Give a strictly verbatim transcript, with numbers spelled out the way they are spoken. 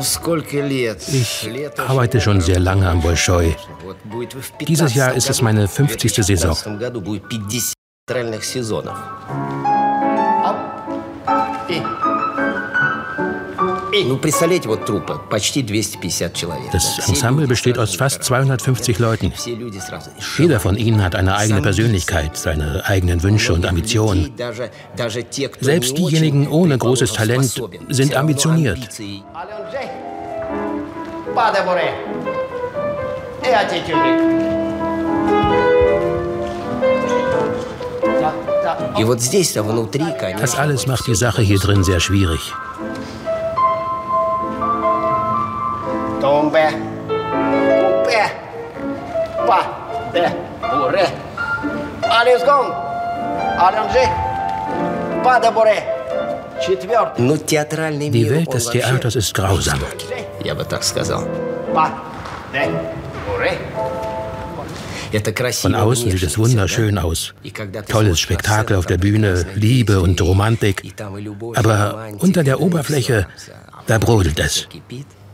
Ich arbeite schon sehr lange am Bolschoi. Dieses Jahr ist es meine fünfzigste Saison. Das Ensemble besteht aus fast zweihundertfünfzig Leuten. Jeder von ihnen hat eine eigene Persönlichkeit, seine eigenen Wünsche und Ambitionen. Selbst diejenigen ohne großes Talent sind ambitioniert. Das alles macht die Sache hier drin sehr schwierig. Die Welt des Theaters ist grausam. Von außen sieht es wunderschön aus. Tolles Spektakel auf der Bühne, Liebe und Romantik. Aber unter der Oberfläche, da brodelt es.